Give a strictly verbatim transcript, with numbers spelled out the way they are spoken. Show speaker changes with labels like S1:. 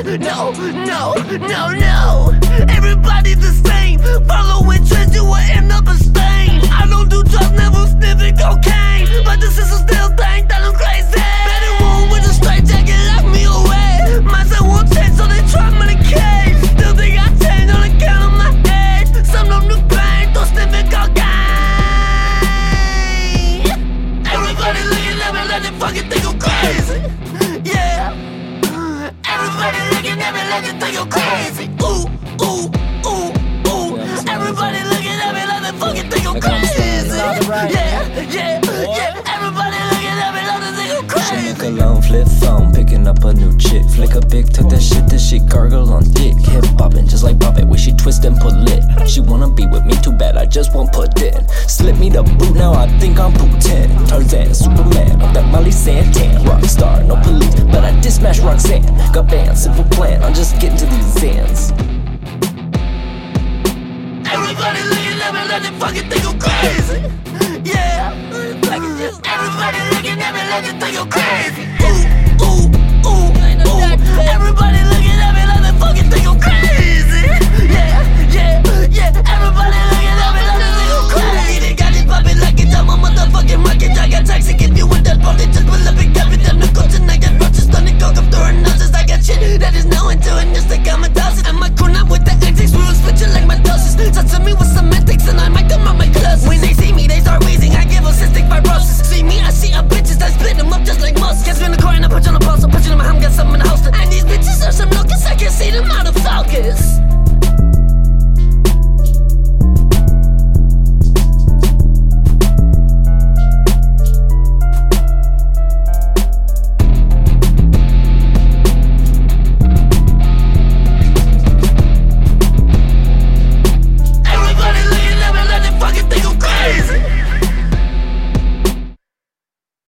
S1: no, no, no, no. Everybody the same, following trends, you will end up a stain. I don't do drugs, never sniffing cocaine, but the system still think that I'm crazy. Better room with a straight jacket, lock me away. Mindset won't change, so they trap me in a cage. Still think I change on account of my age. Some of the pain, don't sniffing cocaine. Everybody looking at me like they fucking think I'm crazy. Yeah. Everybody looking at me like they think I'm crazy. Ooh, ooh, ooh, ooh. Everybody looking at me like they fucking think I'm crazy. Yeah, yeah, yeah. Everybody looking at me like they think I'm crazy.
S2: She cologne, flip phone, picking up a new chick. Flick a big, tuck that shit, that she gargle on dick. Hip bopping just like Bop It, where she twist and pull it. She wanna be with me, too bad, I just won't put in. Slip me the boot, now I think I'm Putin. Tarzan, Superman, I'm that Molly Santan. Rockstar, no police, but I did smash Roxanne. Got banned, simple plan, I'm just getting to these Zans.
S1: Everybody looking at me like they fucking think I'm crazy. Yeah. Everybody looking at me like they think I'm crazy.